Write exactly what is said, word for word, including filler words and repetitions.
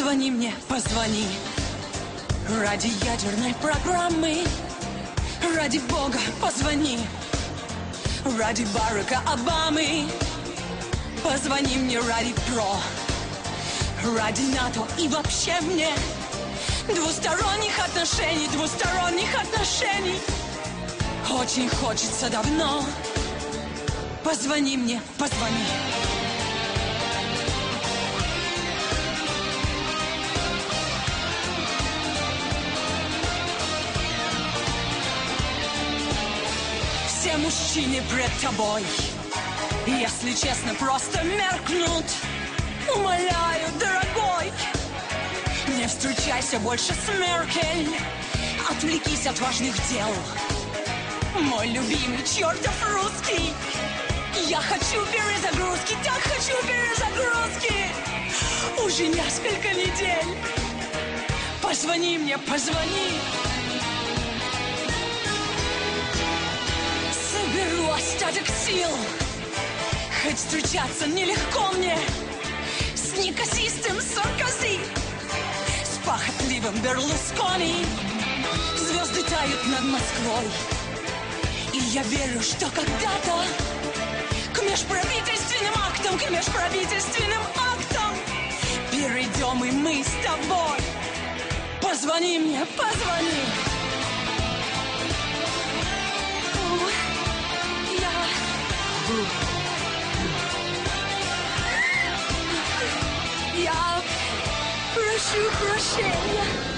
Позвони мне, позвони. Ради ядерной программы, ради Бога, позвони. Ради Барака Обамы, позвони мне ради ПРО, ради НАТО и вообще мне двусторонних отношений, двусторонних отношений. Очень хочется давно. Позвони мне, позвони. Все мужчины пред тобой, если честно, просто меркнут. Умоляю, дорогой, не встречайся больше с Меркель. Отвлекись от важных дел, мой любимый чертов русский. Я хочу перезагрузки, так хочу перезагрузки. Уже несколько недель. Позвони мне, позвони. Соберу остаток сил, хоть встречаться нелегко мне с неказистым Саркози, с похотливым Берлускони. Звезды тают над Москвой, и я верю, что когда-то к межправительственным актам, к межправительственным актам перейдем и мы с тобой. Позвони мне, позвони. Я прошу прощения.